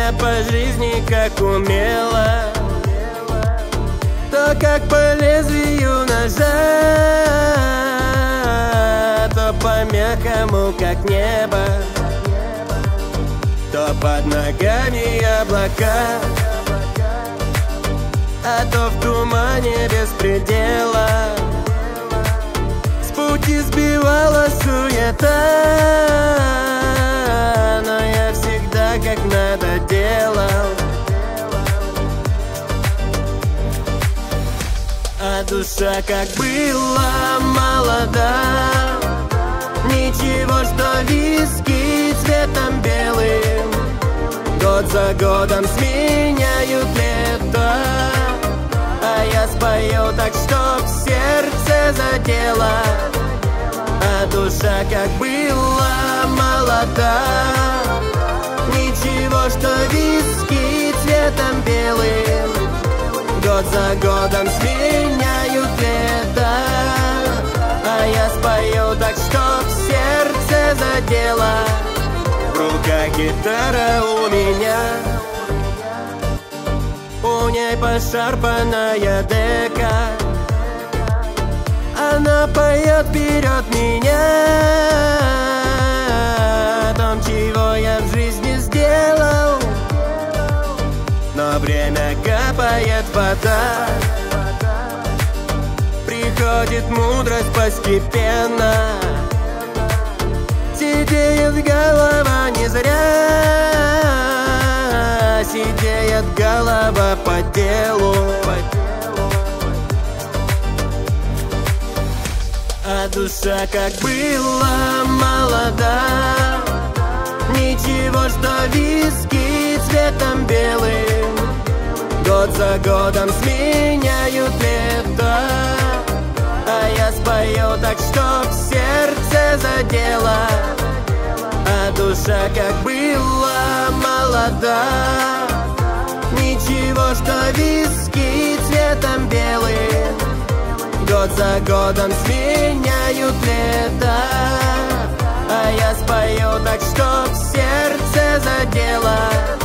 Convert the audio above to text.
меня по жизни как умела, то как по лезвию ножа, то по мягкому как небо, то под ногами облака, а то в тумане без предела. С пути сбивала суета, но я всегда как надо делал. А душа как была молода, ничего, что виски цветом белым год за годом сменяют лето. А я спою так, чтоб сердце задело. А душа как была молода, ничего, что виски цветом белым год за годом сменяют лето. А я спою так, чтоб сердце задело. В руках гитара у меня, у ней пошарпанная дека. Она поет вперед меня о том, чего я в жизни сделал. Но время капает вода, приходит мудрость постепенно. Сидеет голова не зря, сидеет голова по делу. А душа как была молода, ничего, что виски цветом белым год за годом сменяют лето. А я спою так, чтоб сердце задело. А душа как была молода, ничего, что виски цветом белым год за годом сменяют лето. А я спою так, чтоб сердце задело.